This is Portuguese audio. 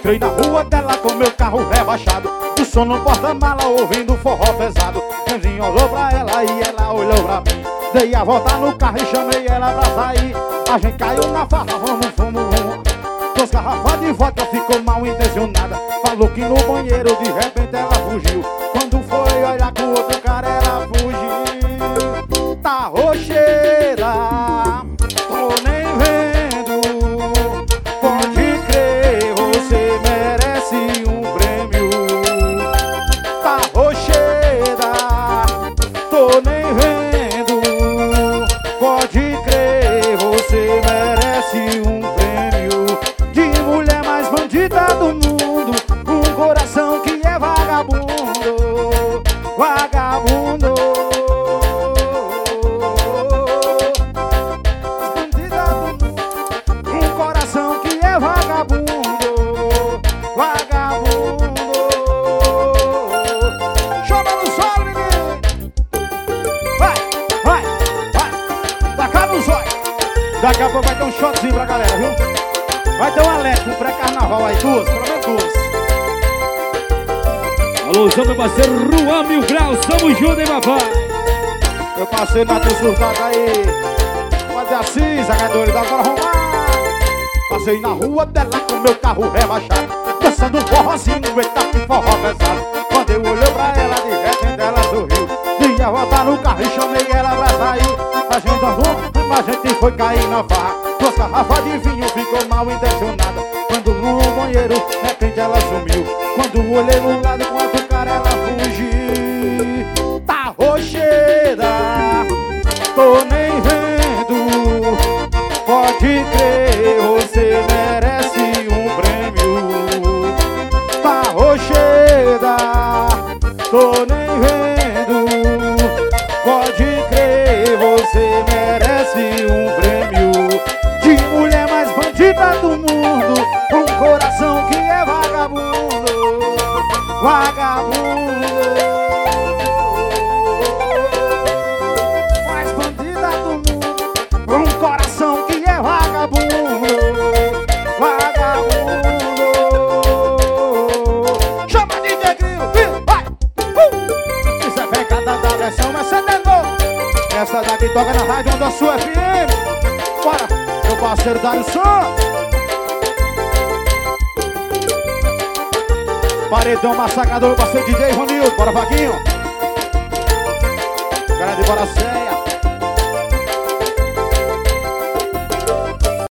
Entrei na rua dela com meu carro rebaixado, o som no porta-mala ouvindo forró pesado. Benzinho olhou pra ela e ela olhou pra mim. Dei a volta no carro e chamei ela pra sair. A gente caiu na farra, vamos, vamos. 2 garrafas de vodka, ficou mal intencionada. Falou que no banheiro de repente ela fugiu. Quando foi olhar com outro cara ela fugiu. Tá rocheira, tô nem vendo. Pode crer, você merece um prêmio. Tá rocheira, tô nem vendo. Pode crer, você merece um prêmio. De mulher mais bandida do mundo, um coração que é vagabundo. Vagabundo. Bandida do mundo, um coração que é vagabundo. Vagabundo. Chama no solo, menino. Vai, vai, vai. Taca no zóio. Daqui a pouco vai ter um shotzinho pra galera, viu? Vai ter um alerta, um pré-carnaval aí, 2, pelo menos 2. Alô, meu parceiro Juan Mil Graus, tamo junto, hein, papai? Meu parceiro Nato Surtado aí. Fazer assim, zagadores, agora arrumar. Passei na rua dela com meu carro rebaixado, dançando um forrozinho, eita que forró pesado. Quando eu olhei pra ela, de repente ela sorriu. Dei a volta no carro e chamei ela pra sair. A gente andou, a gente foi cair na farra. 2 garrafas de vinho, ficou mal intencionada. Quando no banheiro, de repente ela sumiu. Quando olhei no lado com outro cara ela fugiu. Tá rocheira, tô nem vendo. Pode crer, você merece um prêmio. Tá rocheira, tô nem vendo. Pode crer, você merece um prêmio. De mulher mais bandida do mundo, um coração que é vagabundo. Vagabundo. Mais bandida do mundo, um coração que é vagabundo. Vagabundo. Chama de Negrinho, vai! Isso é pecada da versão, mas você tentou. Essa daqui toca na rádio da sua FM. Bora, meu parceiro Dário Santos. Paredão massacrador, parceiro DJ Ronildo. Bora, Vaguinho. Cara de Bora Sério.